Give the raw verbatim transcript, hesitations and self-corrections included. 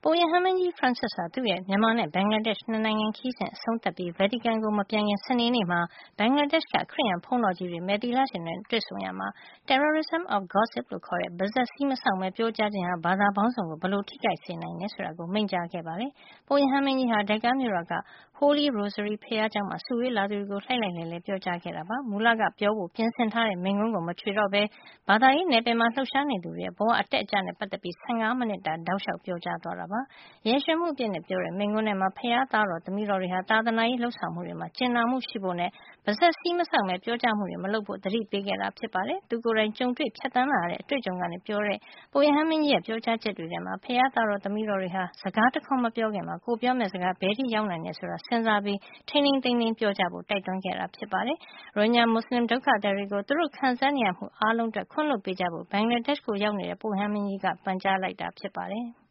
ပုပ်ရဟန်းမင်းကြီး Francis ဟာ သူ့ရဲ့ မြန်မာနဲ့ ဘင်္ဂလားဒေ့ရှ် နှစ်နိုင်ငံခရီးစဉ်အဆုံးသတ်ပြီး Vatican ကို မပြန်ခင် စနေနေ့မှာ ဘင်္ဂလားဒေ့ရှ်က ခရစ်ယာန်ဘုန်းတော်ကြီးတွေ မယ်သီလရှင်တွေနဲ့ တွေ့ဆုံရာမှာ Terrorism of Gossip လို့ခေါ်တဲ့ ပါးစပ်စည်းမစောင့်ပဲ ပြောကြားခြင်းဟာ ဘာသာပေါင်းစုံကို ဘယ်လို ထိခိုက်စေနိုင်တယ်ဆိုတာကို မိန့်ကြားခဲ့ပါတယ်။ ပုပ်ရဟန်းမင်းကြီးဟာ Dhaka မြို့တော်က Holy Rosary ဘုရားကျောင်းမှာ စုဝေးလာသူတွေကို လှိုက်လှိုက်လှဲလှဲ ပြောကြားခဲ့တာပါ။ မူလကပြောဖို့ ပြင်ဆင်ထားတဲ့ မိန့်ခွန်းကို မချွေတော့ပဲ ဘာသာရေးနယ်ပယ်မှာ လှုပ်ရှားနေသူတွေရဲ့ ဘဝအတက်အကျနဲ့ ပတ်သက်ပြီး ၁၅ မိနစ်တာ တောက်လျှောက် ပြောကြားသွားတာပါ။ ရဲရွှင်မှုအပြည့်နဲ့ ပြောတဲ့ မိန့်ခွန်းထဲမှာ ဘုရားသားတော် သမီးတော်တွေဟာ သာသနာရေး လုပ်ဆောင်မှုတွေမှာ ကြင်နာမှုရှိဖို့နဲ့ ပါးစပ်စည်းမစောင့်ပဲ ပြောကြားမှုတွေ မလုပ်ဖို့ သတိပေးခဲ့တာ ဖြစ်ပါတယ်။ သူကိုယ်တိုင် ကြုံတွေ့ဖြတ်သန်းလာရတဲ့ အတွေ့အကြုံကနေ ပြောတဲ့ ပုပ်ရဟန်းမင်းကြီးရဲ့ ပြောကြားချက်တွေထဲမှာ ဘုရားသားတော် သမီးတော်တွေဟာ စကားတခွန်းမပြောခင် ကိုယ်ပြောမယ့်စကား ဘယ်အထိ ရောက်နိုင်တယ်ဆိုတာ စဉ်းစားပြီး ထိန်းထိန်းသိမ်းသိမ်း ပြောကြဖို့ တိုက်တွန်းခဲ့တာ ဖြစ်ပါတယ်။ ရိုဟင်ဂျာ မွတ်စလင်ဒုက္ခသည်တွေကို သူတို့ခံစားနေရမှု အားလုံးအတွက် ခွင့်လွှတ်ပေးကြဖို့ ဘင်္ဂလားဒေ့ရှ်ကို ရောက်နေတဲ့ ပုပ်ရဟန်းမင်းကြီးက ပန်ကြားလိုက်တာ ဖြစ်ပါတယ်။